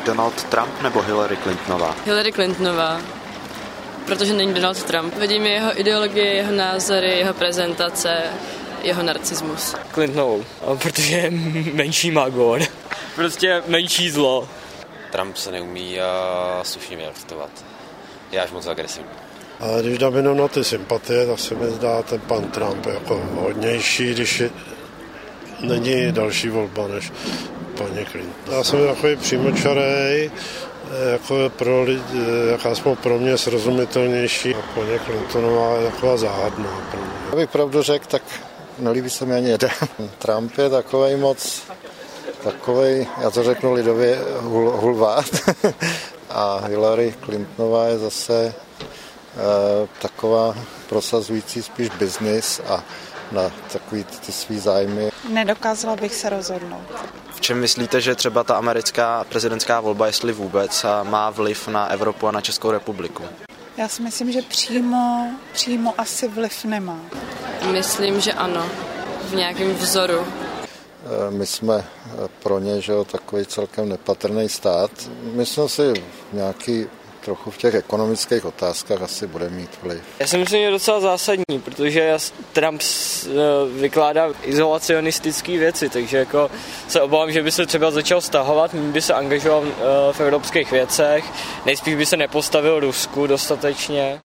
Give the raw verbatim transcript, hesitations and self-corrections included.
Donald Trump nebo Hillary Clintonová? Hillary Clintonová, protože není Donald Trump. Vidím jeho ideologii, jeho názory, jeho prezentace, jeho narcismus. Clintonovou, protože je menší magor. Prostě menší zlo. Trump se neumí uh, slušně vyartovat. Je až moc agresivní. Ale když dám jenom na ty sympatie, tak se mi zdá ten pan Trump jako hodnější, když je, není další volba než paní Clinton. Já jsem takový přímočarej, jako pro lidi, jaká jsme pro mě srozumitelnější. A paní Clintonová je taková záhadná pro mě. Abych pravdu řekl, tak nelíbí se mi ani jeden. Trump je takovej moc, takovej, já to řeknu lidově, hul, hulvát. A Hillary Clintonová je zase e, taková prosazující spíš biznis a na takový ty svý zájmy. Nedokázala bych se rozhodnout. V čem myslíte, že třeba ta americká prezidentská volba, jestli vůbec, má vliv na Evropu a na Českou republiku? Já si myslím, že přímo, přímo asi vliv nemá. Myslím, že ano, v nějakém vzoru. My jsme pro ně, že jo, takový celkem nepatrný stát. Myslím si, nějaký trochu v těch ekonomických otázkách asi bude mít vliv. Já si myslím, že je docela zásadní, protože Trump vykládá izolacionistické věci, takže jako se obávám, že by se třeba začal stahovat, by se angažoval v evropských věcech, nejspíš by se nepostavil Rusku dostatečně.